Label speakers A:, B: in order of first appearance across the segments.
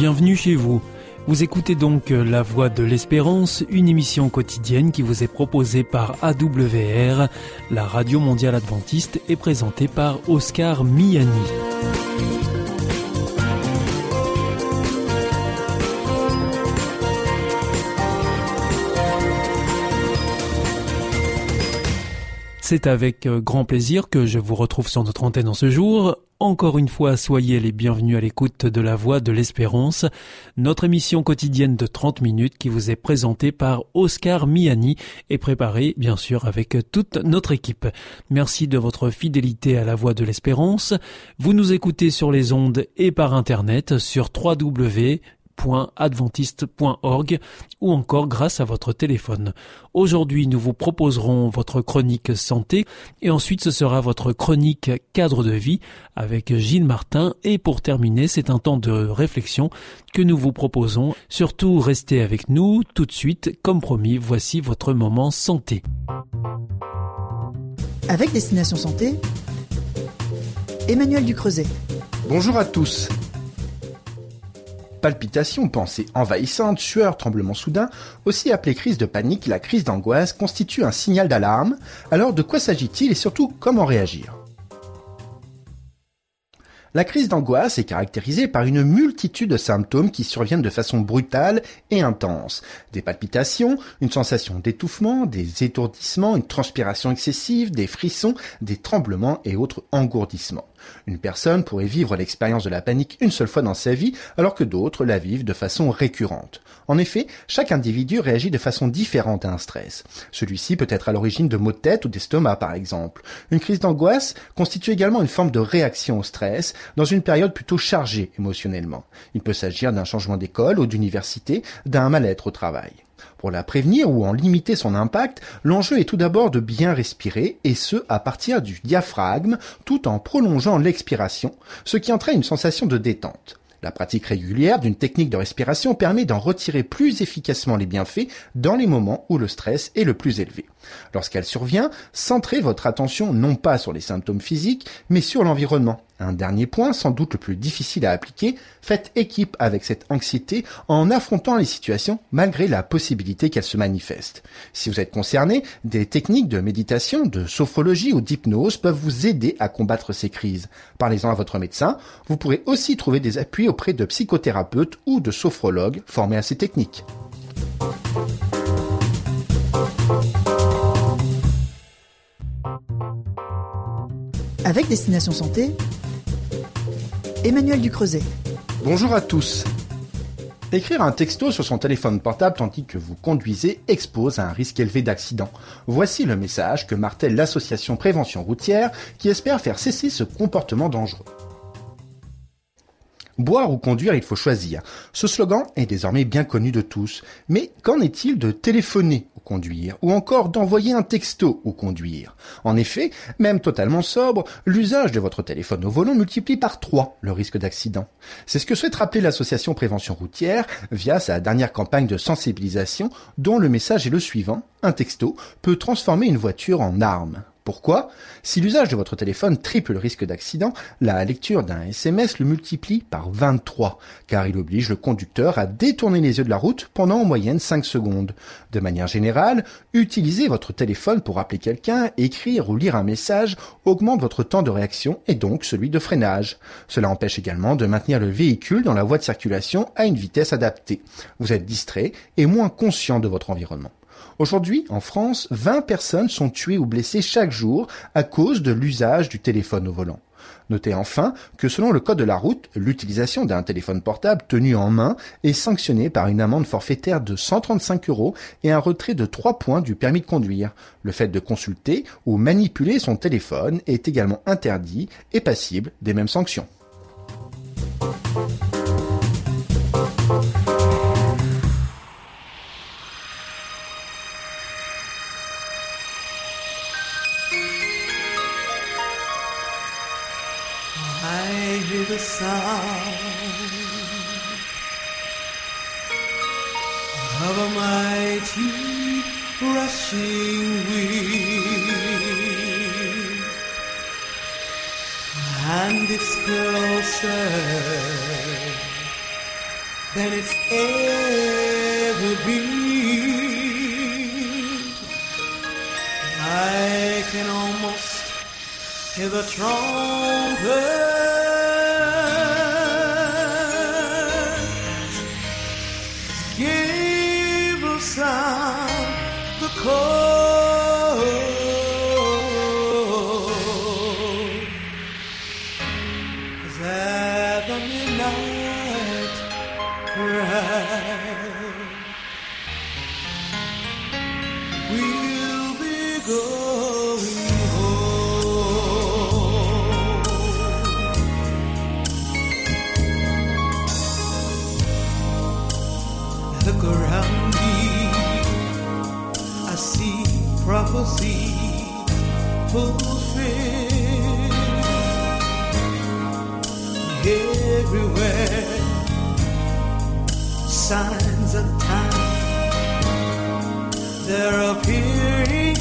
A: bienvenue chez vous. Vous écoutez donc La Voix de l'Espérance, une émission quotidienne qui vous est proposée par AWR, la Radio Mondiale Adventiste, et présentée par Oscar Miani. C'est avec grand plaisir que je vous retrouve sur notre antenne en ce jour. Encore une fois, soyez les bienvenus à l'écoute de La Voix de l'Espérance, notre émission quotidienne de 30 minutes qui vous est présentée par Oscar Miani et préparée, bien sûr, avec toute notre équipe. Merci de votre fidélité à La Voix de l'Espérance. Vous nous écoutez sur les ondes et par Internet sur www.adventiste.org ou encore grâce à votre téléphone. Aujourd'hui, nous vous proposerons votre chronique santé et ensuite ce sera votre chronique cadre de vie avec Gilles Martin et pour terminer, c'est un temps de réflexion que nous vous proposons. Surtout, restez avec nous tout de suite. Comme promis, voici votre moment santé.
B: Avec Destination Santé, Emmanuel Ducreuset.
C: Bonjour à tous. Palpitations, pensées envahissantes, sueur, tremblements soudains, aussi appelée crise de panique, la crise d'angoisse constitue un signal d'alarme. Alors de quoi s'agit-il et surtout comment réagir ? La crise d'angoisse est caractérisée par une multitude de symptômes qui surviennent de façon brutale et intense. Des palpitations, une sensation d'étouffement, des étourdissements, une transpiration excessive, des frissons, des tremblements et autres engourdissements. Une personne pourrait vivre l'expérience de la panique une seule fois dans sa vie, alors que d'autres la vivent de façon récurrente. En effet, chaque individu réagit de façon différente à un stress. Celui-ci peut être à l'origine de maux de tête ou d'estomac, par exemple. Une crise d'angoisse constitue également une forme de réaction au stress dans une période plutôt chargée émotionnellement. Il peut s'agir d'un changement d'école ou d'université, d'un mal-être au travail. Pour la prévenir ou en limiter son impact, l'enjeu est tout d'abord de bien respirer, et ce, à partir du diaphragme, tout en prolongeant l'expiration, ce qui entraîne une sensation de détente. La pratique régulière d'une technique de respiration permet d'en retirer plus efficacement les bienfaits dans les moments où le stress est le plus élevé. Lorsqu'elle survient, centrez votre attention non pas sur les symptômes physiques, mais sur l'environnement. Un dernier point, sans doute le plus difficile à appliquer, faites équipe avec cette anxiété en affrontant les situations malgré la possibilité qu'elles se manifestent. Si vous êtes concerné, des techniques de méditation, de sophrologie ou d'hypnose peuvent vous aider à combattre ces crises. Parlez-en à votre médecin. Vous pourrez aussi trouver des appuis auprès de psychothérapeutes ou de sophrologues formés à ces techniques.
B: Avec Destination Santé, Emmanuel Ducreuset.
C: Bonjour à tous. Écrire un texto sur son téléphone portable tandis que vous conduisez expose à un risque élevé d'accident. Voici le message que martèle l'association Prévention Routière qui espère faire cesser ce comportement dangereux. Boire ou conduire, il faut choisir. Ce slogan est désormais bien connu de tous. Mais qu'en est-il de téléphoner ou conduire, ou encore d'envoyer un texto ou conduire ? En effet, même totalement sobre, l'usage de votre téléphone au volant multiplie par 3 le risque d'accident. C'est ce que souhaite rappeler l'association Prévention Routière via sa dernière campagne de sensibilisation dont le message est le suivant: un texto peut transformer une voiture en arme. Pourquoi ? Si l'usage de votre téléphone triple le risque d'accident, la lecture d'un SMS le multiplie par 23, car il oblige le conducteur à détourner les yeux de la route pendant en moyenne 5 secondes. De manière générale, utiliser votre téléphone pour appeler quelqu'un, écrire ou lire un message augmente votre temps de réaction et donc celui de freinage. Cela empêche également de maintenir le véhicule dans la voie de circulation à une vitesse adaptée. Vous êtes distrait et moins conscient de votre environnement. Aujourd'hui, en France, 20 personnes sont tuées ou blessées chaque jour à cause de l'usage du téléphone au volant. Notez enfin que selon le code de la route, l'utilisation d'un téléphone portable tenu en main est sanctionnée par une amende forfaitaire de 135 € et un retrait de 3 points du permis de conduire. Le fait de consulter ou manipuler son téléphone est également interdit et passible des mêmes sanctions.
D: I hear the sound of a mighty rushing wind, and it's closer than it's ever been. I can almost hear the trumpet give a sound, the call. At the midnight cry, we'll be going home. Look around me, I see prophecy fulfilled. Everywhere, signs of time, they're appearing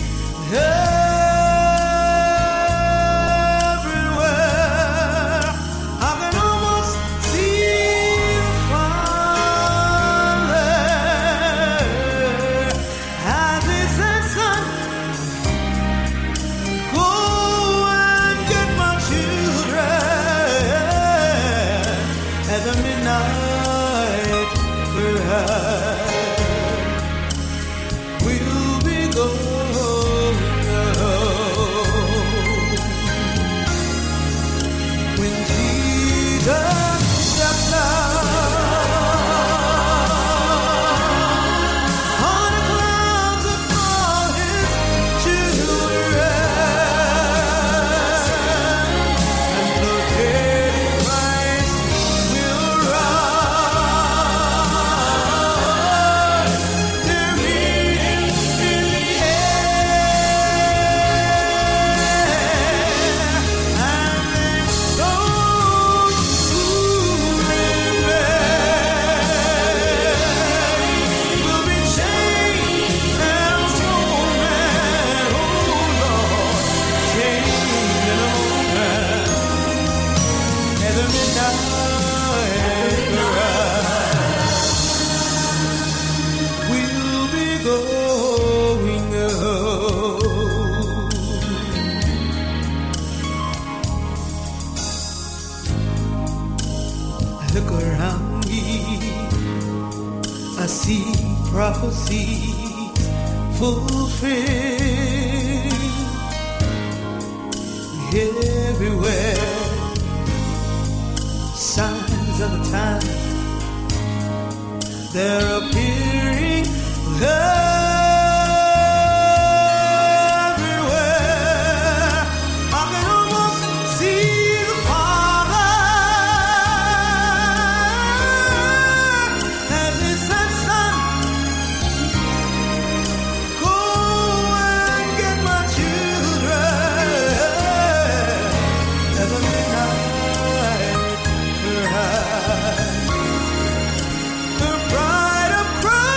D: everywhere. I can almost see the Father as He said, "Son, go and get my children." At the midnight cry, we'll be going home. When Jesus steps out on the clouds of all His children, and the dead in Christ will rise. They're meeting in the air, and those who remain will be changed and tormented. Oh Lord, changed in a moment at the midnight cry. We'll be going home. I look around me, I see prophecies fulfilled. Everywhere, signs of the time, they're appearing everywhere. I can almost see the Father as He said, "Son, go and get my children." At the midnight cry, the bride of Christ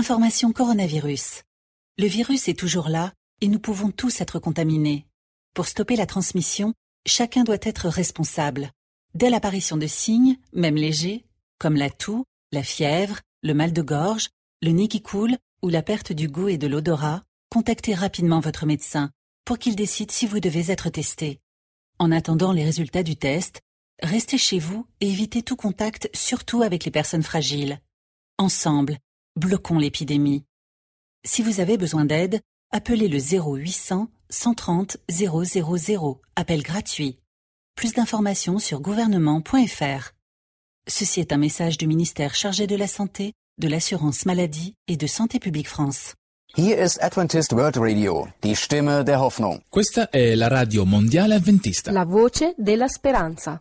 E: Information coronavirus. Le virus est toujours là et nous pouvons tous être contaminés. Pour stopper la transmission, chacun doit être responsable. Dès l'apparition de signes, même légers, comme la toux, la fièvre, le mal de gorge, le nez qui coule ou la perte du goût et de l'odorat, contactez rapidement votre médecin pour qu'il décide si vous devez être testé. En attendant les résultats du test, restez chez vous et évitez tout contact, surtout avec les personnes fragiles. Ensemble, bloquons l'épidémie. Si vous avez besoin d'aide, appelez le 0800 130 000, appel gratuit. Plus d'informations sur gouvernement.fr. Ceci est un message du ministère chargé de la Santé, de l'Assurance Maladie et de Santé publique France.
F: Hier ist Adventist World Radio, die Stimme der Hoffnung.
G: Questa è la radio mondiale adventista.
H: La voce della speranza.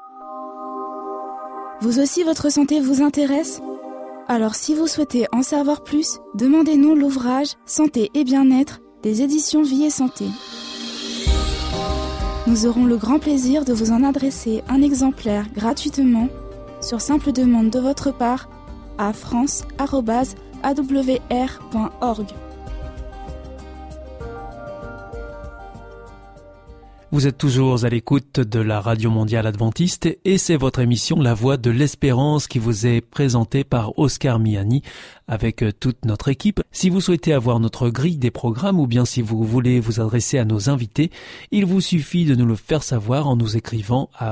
I: Vous aussi, votre santé vous intéresse ? Alors si vous souhaitez en savoir plus, demandez-nous l'ouvrage Santé et bien-être des éditions Vie et Santé. Nous aurons le grand plaisir de vous en adresser un exemplaire gratuitement sur simple demande de votre part à france@awr.org.
A: Vous êtes toujours à l'écoute de la Radio Mondiale Adventiste et c'est votre émission La Voix de l'Espérance qui vous est présentée par Oscar Miani avec toute notre équipe. Si vous souhaitez avoir notre grille des programmes ou bien si vous voulez vous adresser à nos invités, il vous suffit de nous le faire savoir en nous écrivant à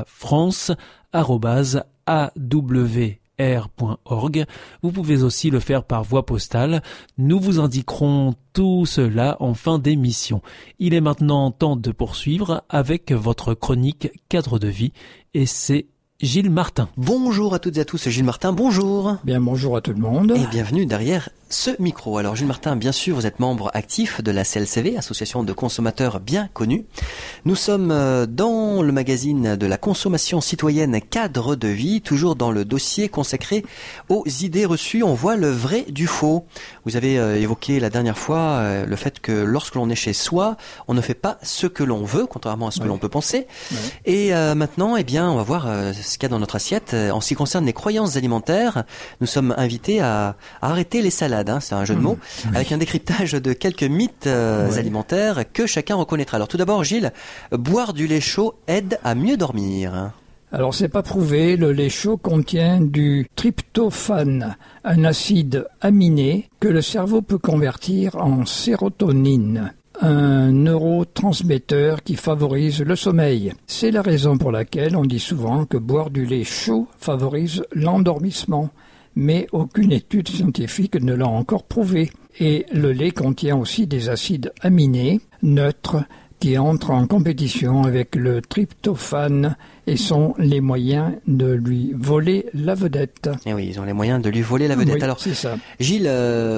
A: france@awr.org. Vous pouvez aussi le faire par voie postale. Nous vous indiquerons tout cela en fin d'émission. Il est maintenant temps de poursuivre avec votre chronique Cadre de vie et c'est Gilles Martin.
J: Bonjour à toutes et à tous, Gilles Martin, bonjour.
K: Bien, bonjour à tout le monde.
J: Et bienvenue derrière ce micro. Alors Gilles Martin, bien sûr, vous êtes membre actif de la CLCV, association de consommateurs bien connue. Nous sommes dans le magazine de la consommation citoyenne Cadre de vie, toujours dans le dossier consacré aux idées reçues. On voit le vrai du faux. Vous avez évoqué la dernière fois le fait que lorsque l'on est chez soi, on ne fait pas ce que l'on veut, contrairement à ce que l'on peut penser. Et maintenant, eh bien, on va voir ce qu'il y a dans notre assiette. En ce qui concerne les croyances alimentaires, nous sommes invités à arrêter les salades. C'est un jeu de mots, avec un décryptage de quelques mythes alimentaires que chacun reconnaîtra. Alors tout d'abord, Gilles, boire du lait chaud aide à mieux dormir.
K: Alors c'est pas prouvé, le lait chaud contient du tryptophane, un acide aminé que le cerveau peut convertir en sérotonine, un neurotransmetteur qui favorise le sommeil. C'est la raison pour laquelle on dit souvent que boire du lait chaud favorise l'endormissement. Mais aucune étude scientifique ne l'a encore prouvé. Et le lait contient aussi des acides aminés neutres qui entrent en compétition avec le tryptophane et sont les moyens de lui voler la vedette.
J: Et oui, ils ont les moyens de lui voler la vedette.
K: Oui,
J: alors,
K: c'est ça.
J: Gilles,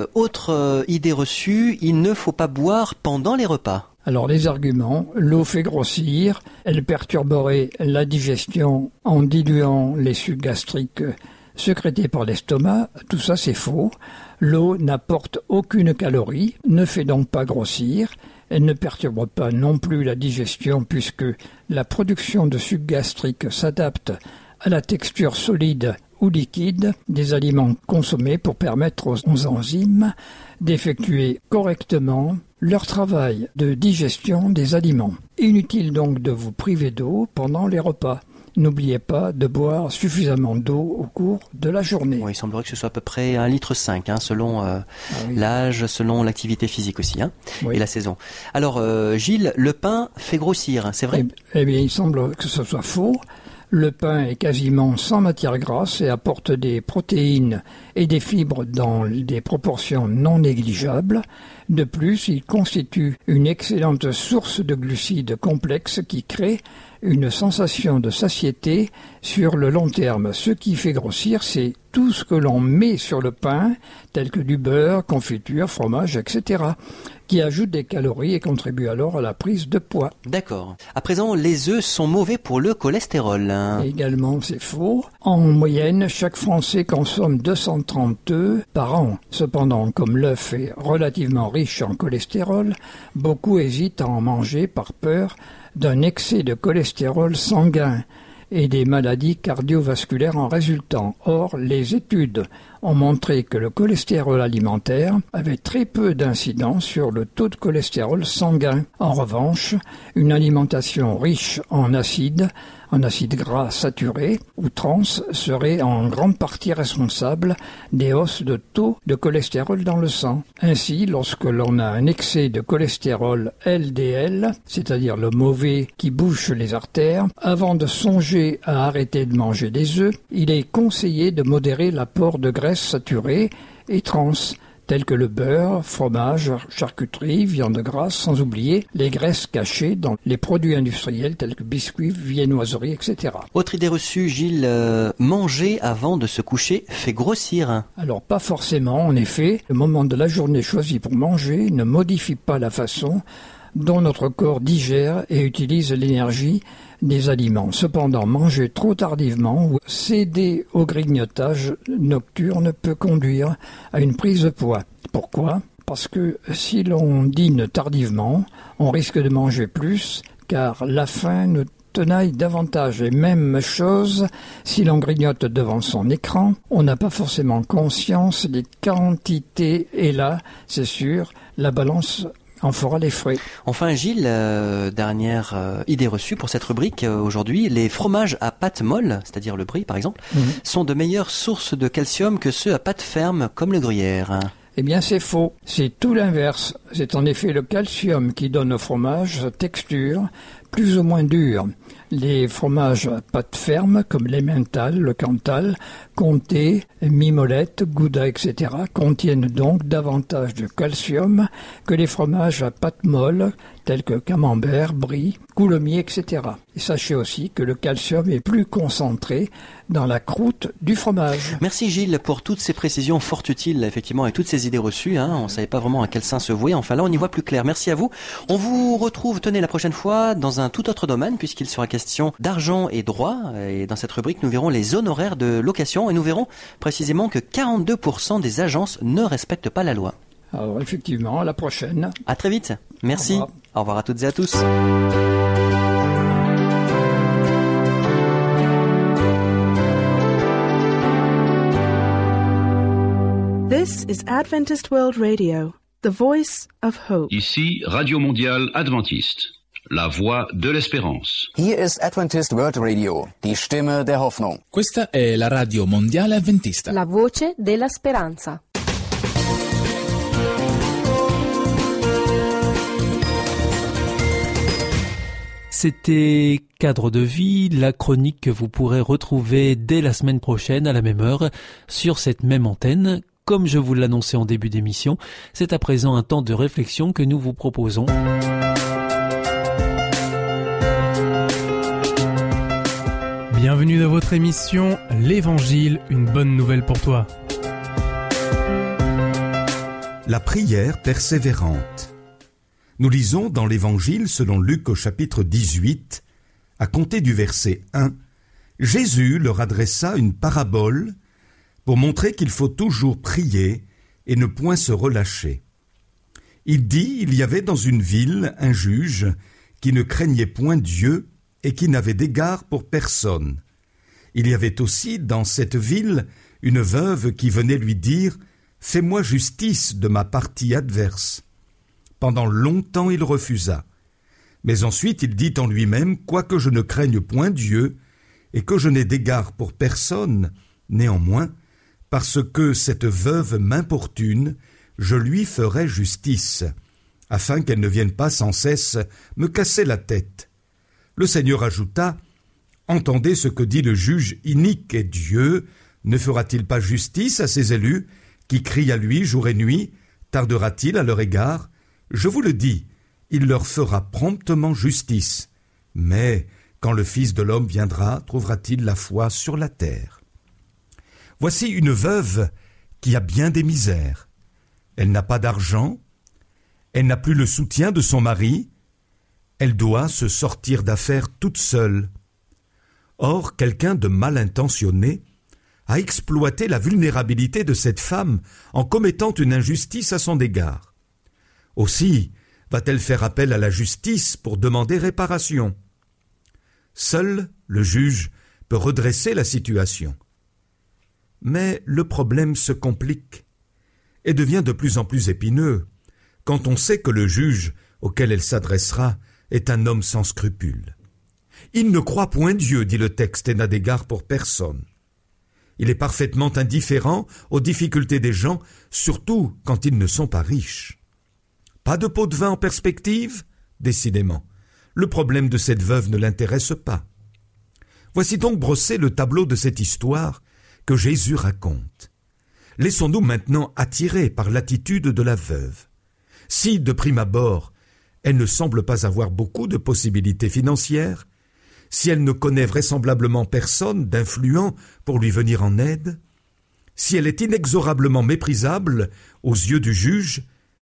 J: autre idée reçue, il ne faut pas boire pendant les repas.
K: Alors les arguments, l'eau fait grossir, elle perturberait la digestion en diluant les sucs gastriques sécrétés par l'estomac, tout ça c'est faux. L'eau n'apporte aucune calorie, ne fait donc pas grossir, elle ne perturbe pas non plus la digestion puisque la production de sucs gastriques s'adapte à la texture solide ou liquide des aliments consommés pour permettre aux enzymes d'effectuer correctement leur travail de digestion des aliments. Inutile donc de vous priver d'eau pendant les repas. N'oubliez pas de boire suffisamment d'eau au cours de la journée.
J: Oui, il semblerait que ce soit à peu près 1,5 litre, selon l'âge, selon l'activité physique aussi, et la saison. Alors, Gilles, le pain fait grossir, c'est vrai ?
K: Eh bien, il semble que ce soit faux. Le pain est quasiment sans matière grasse et apporte des protéines et des fibres dans des proportions non négligeables. De plus, il constitue une excellente source de glucides complexes qui créent une sensation de satiété sur le long terme. Ce qui fait grossir, c'est tout ce que l'on met sur le pain, tel que du beurre, confiture, fromage, etc., qui ajoute des calories et contribue alors à la prise de poids.
J: D'accord. À présent, les œufs sont mauvais pour le cholestérol.
K: Également, c'est faux. En moyenne, chaque Français consomme 230 œufs par an. Cependant, comme l'œuf est relativement riche en cholestérol, beaucoup hésitent à en manger par peur d'un excès de cholestérol sanguin et des maladies cardiovasculaires en résultant. Or, les études ont montré que le cholestérol alimentaire avait très peu d'incidence sur le taux de cholestérol sanguin. En revanche, une alimentation riche en acides gras saturés ou trans serait en grande partie responsable des hausses de taux de cholestérol dans le sang. Ainsi, lorsque l'on a un excès de cholestérol LDL, c'est-à-dire le mauvais qui bouche les artères, avant de songer à arrêter de manger des œufs, il est conseillé de modérer l'apport de graisses saturées et trans, tels que le beurre, fromage, charcuterie, viande grasse, sans oublier les graisses cachées dans les produits industriels tels que biscuits, viennoiseries, etc.
J: Autre idée reçue, Gilles, manger avant de se coucher fait grossir.
K: Alors pas forcément, en effet, le moment de la journée choisi pour manger ne modifie pas la façon dont notre corps digère et utilise l'énergie des aliments. Cependant, manger trop tardivement ou céder au grignotage nocturne peut conduire à une prise de poids. Pourquoi ? Parce que si l'on dîne tardivement, on risque de manger plus, car la faim nous tenaille davantage. Et même chose, si l'on grignote devant son écran, on n'a pas forcément conscience des quantités. Et là, c'est sûr, la balance en fera les frais.
J: Enfin, Gilles, dernière idée reçue pour cette rubrique aujourd'hui, les fromages à pâte molle, c'est-à-dire le brie par exemple, sont de meilleures sources de calcium que ceux à pâte ferme comme le gruyère.
K: Eh bien, c'est faux. C'est tout l'inverse. C'est en effet le calcium qui donne au fromage sa texture plus ou moins dure. Les fromages à pâte ferme, comme l'emmental, le cantal, comté, mimolette, gouda, etc., contiennent donc davantage de calcium que les fromages à pâte molle, tels que camembert, brie, coulommiers, etc. Et sachez aussi que le calcium est plus concentré dans la croûte du fromage.
J: Merci Gilles pour toutes ces précisions fort utiles, effectivement, et toutes ces idées reçues. On ne savait pas vraiment à quel sein se vouer. Enfin là, on y voit plus clair. Merci à vous. On vous retrouve, tenez, la prochaine fois dans un tout autre domaine, puisqu'il sera question d'argent et droit. Et dans cette rubrique, nous verrons les honoraires de location et nous verrons précisément que 42% des agences ne respectent pas la loi.
K: Alors effectivement, à la prochaine.
J: À très vite. Merci. Au revoir à toutes et à tous.
L: This is Adventist World Radio, the voice of hope.
M: Ici, Radio Mondiale Adventiste, la voix de l'espérance.
F: Hier ist Adventist World Radio, die Stimme der Hoffnung.
G: Questa è la Radio Mondiale Adventista,
H: la voce della speranza.
A: C'était Cadre de vie, la chronique que vous pourrez retrouver dès la semaine prochaine à la même heure sur cette même antenne. Comme je vous l'annonçais en début d'émission, c'est à présent un temps de réflexion que nous vous proposons.
N: Bienvenue dans votre émission L'Évangile, une bonne nouvelle pour toi.
O: La prière persévérante. Nous lisons dans l'Évangile selon Luc au chapitre 18, à compter du verset 1, Jésus leur adressa une parabole pour montrer qu'il faut toujours prier et ne point se relâcher. Il dit, il y avait dans une ville un juge qui ne craignait point Dieu et qui n'avait d'égard pour personne. Il y avait aussi dans cette ville une veuve qui venait lui dire « Fais-moi justice de ma partie adverse ». Pendant longtemps il refusa. Mais ensuite il dit en lui-même, quoique je ne craigne point Dieu, et que je n'ai d'égard pour personne, néanmoins, parce que cette veuve m'importune, je lui ferai justice, afin qu'elle ne vienne pas sans cesse me casser la tête. Le Seigneur ajouta, entendez ce que dit le juge inique et Dieu, ne fera-t-il pas justice à ses élus, qui crient à lui jour et nuit, tardera-t-il à leur égard? Je vous le dis, il leur fera promptement justice. Mais, quand le Fils de l'homme viendra, trouvera-t-il la foi sur la terre? Voici une veuve qui a bien des misères. Elle n'a pas d'argent, elle n'a plus le soutien de son mari, elle doit se sortir d'affaires toute seule. Or, quelqu'un de mal intentionné a exploité la vulnérabilité de cette femme en commettant une injustice à son égard. Aussi, va-t-elle faire appel à la justice pour demander réparation? Seul le juge peut redresser la situation. Mais le problème se complique et devient de plus en plus épineux quand on sait que le juge auquel elle s'adressera est un homme sans scrupules. Il ne croit point Dieu, dit le texte, et n'a d'égard pour personne. Il est parfaitement indifférent aux difficultés des gens, surtout quand ils ne sont pas riches. Pas de pot de vin en perspective? Décidément, le problème de cette veuve ne l'intéresse pas. Voici donc brossé le tableau de cette histoire que Jésus raconte. Laissons-nous maintenant attirer par l'attitude de la veuve. Si, de prime abord, elle ne semble pas avoir beaucoup de possibilités financières, si elle ne connaît vraisemblablement personne d'influent pour lui venir en aide, si elle est inexorablement méprisable aux yeux du juge,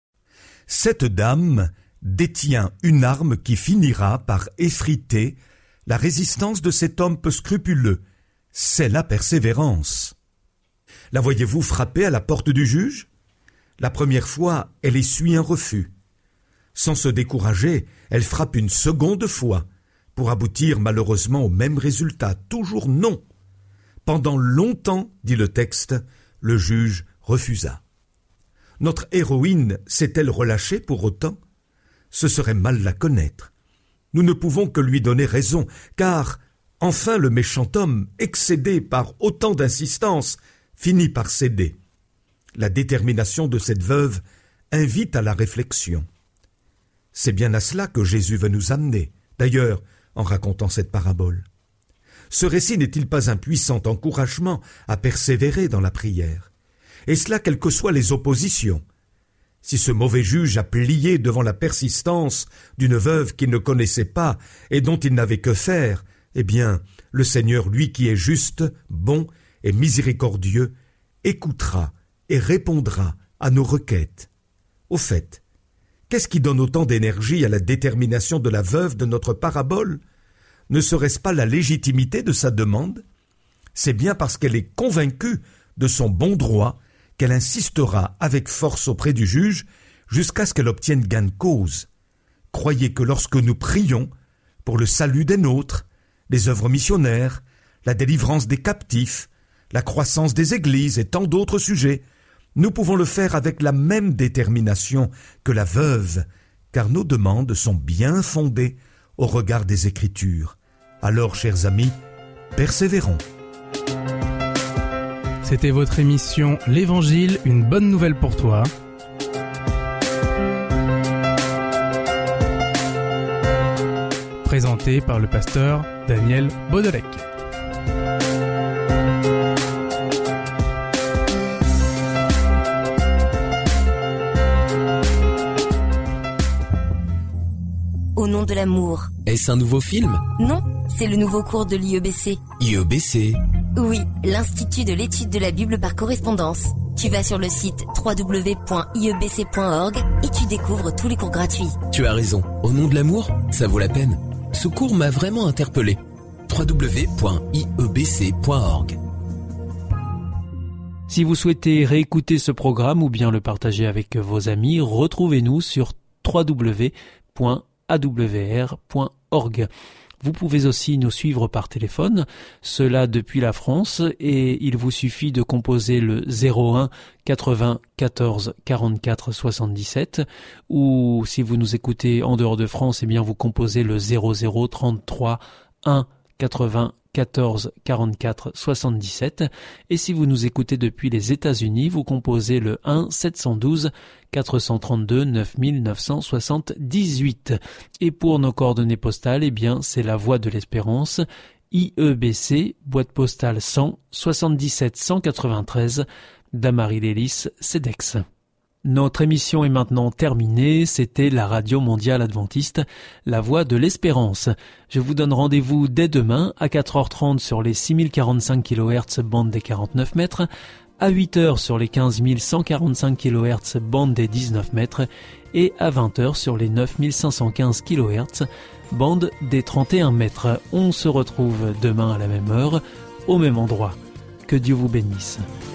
O: cette dame détient une arme qui finira par effriter la résistance de cet homme peu scrupuleux. C'est la persévérance. La voyez-vous frapper à la porte du juge? La première fois, elle essuie un refus. Sans se décourager, elle frappe une seconde fois, pour aboutir malheureusement au même résultat, toujours non. Pendant longtemps, dit le texte, le juge refusa. Notre héroïne s'est-elle relâchée pour autant? Ce serait mal la connaître. Nous ne pouvons que lui donner raison, car enfin le méchant homme, excédé par autant d'insistance, finit par céder. La détermination de cette veuve invite à la réflexion. C'est bien à cela que Jésus veut nous amener, d'ailleurs, en racontant cette parabole. Ce récit n'est-il pas un puissant encouragement à persévérer dans la prière? Et cela quelles que soient les oppositions. Si ce mauvais juge a plié devant la persistance d'une veuve qu'il ne connaissait pas et dont il n'avait que faire, eh bien, le Seigneur, lui qui est juste, bon et miséricordieux, écoutera et répondra à nos requêtes. Au fait, qu'est-ce qui donne autant d'énergie à la détermination de la veuve de notre parabole? Ne serait-ce pas la légitimité de sa demande? C'est bien parce qu'elle est convaincue de son bon droit qu'elle insistera avec force auprès du juge jusqu'à ce qu'elle obtienne gain de cause. Croyez que lorsque nous prions pour le salut des nôtres, les œuvres missionnaires, la délivrance des captifs, la croissance des églises et tant d'autres sujets, nous pouvons le faire avec la même détermination que la veuve, car nos demandes sont bien fondées au regard des Écritures. Alors, chers amis, persévérons.
N: C'était votre émission L'Évangile, une bonne nouvelle pour toi. Présentée par le pasteur Daniel Baudelec.
P: Au nom de l'amour.
Q: Est-ce un nouveau film?
P: Non, c'est le nouveau cours de l'IEBC.
Q: IEBC?
P: Oui, l'Institut de l'étude de la Bible par correspondance. Tu vas sur le site www.iebc.org et tu découvres tous les cours gratuits.
Q: Tu as raison, au nom de l'amour, ça vaut la peine. Ce cours m'a vraiment interpellé. www.iebc.org.
A: Si vous souhaitez réécouter ce programme ou bien le partager avec vos amis, retrouvez-nous sur www.awr.org. Vous pouvez aussi nous suivre par téléphone, cela depuis la France, et il vous suffit de composer le 01 80 14 44 77, ou si vous nous écoutez en dehors de France, eh bien vous composez le 00 33 1 80 14 44 77, et si vous nous écoutez depuis les États-Unis, vous composez le 1 712 432 9978. Et pour nos coordonnées postales, eh bien c'est la Voie de l'Espérance, IEBC, boîte postale 100 77 193, Damary-Lélis, CEDEX. Notre émission est maintenant terminée, c'était la Radio Mondiale Adventiste, la Voix de l'Espérance. Je vous donne rendez-vous dès demain à 4h30 sur les 6045 kHz bande des 49 mètres, à 8h sur les 15145 kHz bande des 19 mètres et à 20h sur les 9515 kHz bande des 31 mètres. On se retrouve demain à la même heure, au même endroit. Que Dieu vous bénisse.